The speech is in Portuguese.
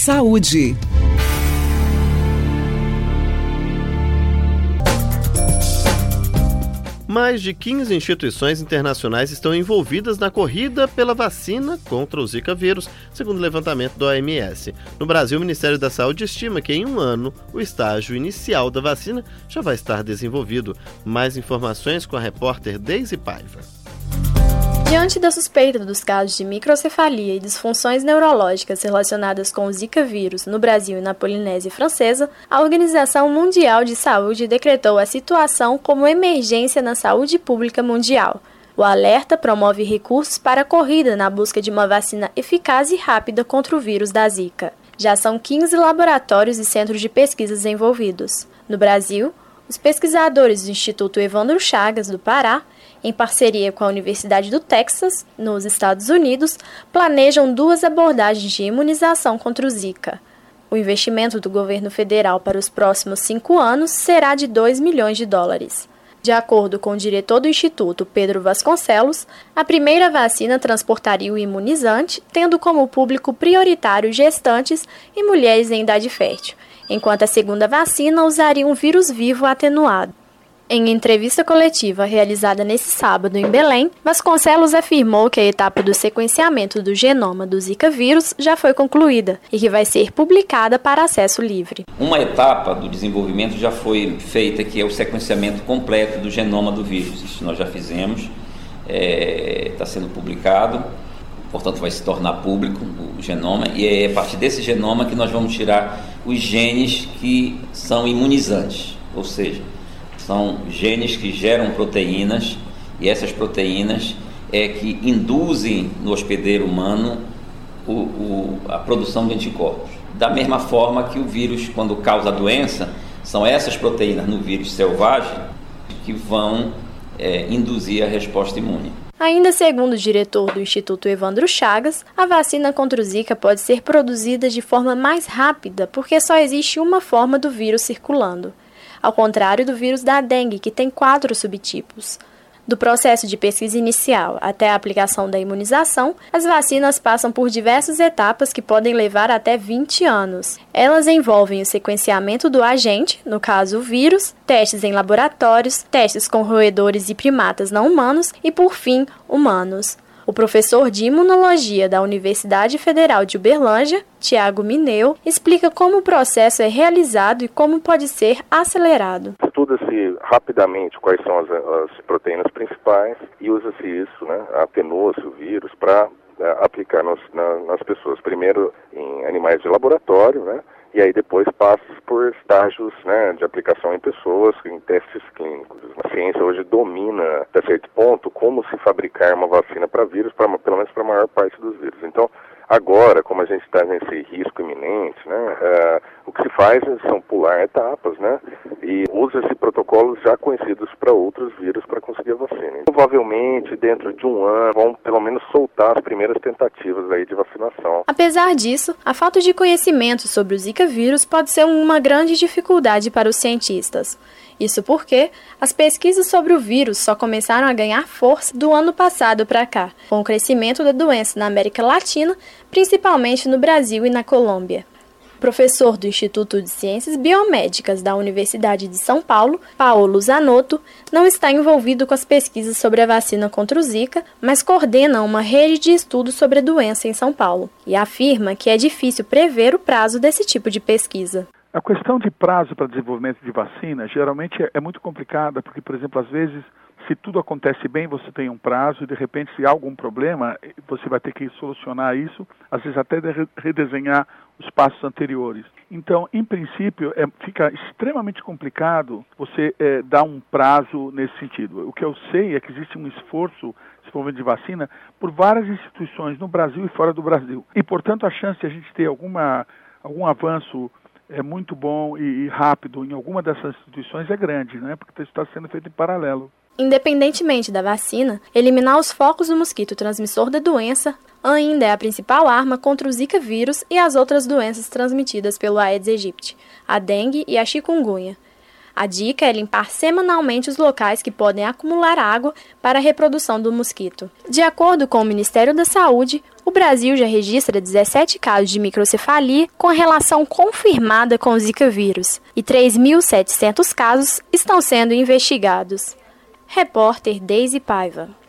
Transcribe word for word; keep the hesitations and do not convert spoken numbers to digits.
Saúde. Mais de quinze instituições internacionais estão envolvidas na corrida pela vacina contra o Zika vírus, segundo o levantamento da O M S. No Brasil, o Ministério da Saúde estima que em um ano o estágio inicial da vacina já vai estar desenvolvido. Mais informações com a repórter Deise Paiva. Diante da suspeita dos casos de microcefalia e disfunções neurológicas relacionadas com o Zika vírus no Brasil e na Polinésia Francesa, a Organização Mundial de Saúde decretou a situação como emergência na saúde pública mundial. O alerta promove recursos para a corrida na busca de uma vacina eficaz e rápida contra o vírus da Zika. Já são quinze laboratórios e centros de pesquisas envolvidos. No Brasil, os pesquisadores do Instituto Evandro Chagas, do Pará, em parceria com a Universidade do Texas, nos Estados Unidos, planejam duas abordagens de imunização contra o Zika. O investimento do governo federal para os próximos cinco anos será de dois milhões de dólares. De acordo com o diretor do Instituto, Pedro Vasconcelos, a primeira vacina transportaria o imunizante, tendo como público prioritário gestantes e mulheres em idade fértil, enquanto a segunda vacina usaria um vírus vivo atenuado. Em entrevista coletiva realizada nesse sábado em Belém, Vasconcelos afirmou que a etapa do sequenciamento do genoma do Zika vírus já foi concluída e que vai ser publicada para acesso livre. Uma etapa do desenvolvimento já foi feita, que é o sequenciamento completo do genoma do vírus. Isso nós já fizemos, está é, sendo publicado, portanto vai se tornar público o genoma, e é a partir desse genoma que nós vamos tirar os genes que são imunizantes, ou seja, são genes que geram proteínas, e essas proteínas é que induzem no hospedeiro humano o, o, a produção de anticorpos. Da mesma forma que o vírus, quando causa a doença, são essas proteínas no vírus selvagem que vão é, induzir a resposta imune. Ainda segundo o diretor do Instituto Evandro Chagas, a vacina contra o Zika pode ser produzida de forma mais rápida porque só existe uma forma do vírus circulando, ao contrário do vírus da dengue, que tem quatro subtipos. Do processo de pesquisa inicial até a aplicação da imunização, as vacinas passam por diversas etapas que podem levar até vinte anos. Elas envolvem o sequenciamento do agente, no caso o vírus, testes em laboratórios, testes com roedores e primatas não humanos e, por fim, humanos. O professor de imunologia da Universidade Federal de Uberlândia, Tiago Mineu, explica como o processo é realizado e como pode ser acelerado. Estuda-se rapidamente quais são as, as proteínas principais e usa-se isso, né, atenua-se o vírus para é, aplicar nos, na, nas pessoas. Primeiro em animais de laboratório, né? E aí depois passa por estágios, né, de aplicação em pessoas, em testes clínicos. A ciência hoje domina, até certo ponto, como se fabricar uma vacina para vírus, pra, pelo menos para a maior parte dos vírus. Então, agora, como a gente está nesse risco iminente, né, uh, o que se faz são pular etapas, né, e usa-se protocolos já conhecidos para outros vírus para conseguir a vacina. Provavelmente, dentro de um ano, vão pelo menos soltar as primeiras tentativas aí de vacinação. Apesar disso, a falta de conhecimento sobre o Zika vírus pode ser uma grande dificuldade para os cientistas. Isso porque as pesquisas sobre o vírus só começaram a ganhar força do ano passado para cá, com o crescimento da doença na América Latina, principalmente no Brasil e na Colômbia. O professor do Instituto de Ciências Biomédicas da Universidade de São Paulo, Paulo Zanotto, não está envolvido com as pesquisas sobre a vacina contra o Zika, mas coordena uma rede de estudos sobre a doença em São Paulo e afirma que é difícil prever o prazo desse tipo de pesquisa. A questão de prazo para desenvolvimento de vacina geralmente é muito complicada, porque, por exemplo, às vezes, se tudo acontece bem, você tem um prazo e, de repente, se há algum problema, você vai ter que solucionar isso, às vezes até redesenhar os passos anteriores. Então, em princípio, é, fica extremamente complicado você é, dar um prazo nesse sentido. O que eu sei é que existe um esforço desenvolvimento de vacina por várias instituições no Brasil e fora do Brasil. E, portanto, a chance de a gente ter alguma, algum avanço é muito bom e, e rápido em alguma dessas instituições é grande, né? Porque isso está sendo feito em paralelo. Independentemente da vacina, eliminar os focos do mosquito transmissor da doença ainda é a principal arma contra o Zika vírus e as outras doenças transmitidas pelo Aedes aegypti, a dengue e a chikungunya. A dica é limpar semanalmente os locais que podem acumular água para a reprodução do mosquito. De acordo com o Ministério da Saúde, o Brasil já registra dezessete casos de microcefalia com relação confirmada com o Zika vírus e três mil e setecentos casos estão sendo investigados. Repórter Deise Paiva.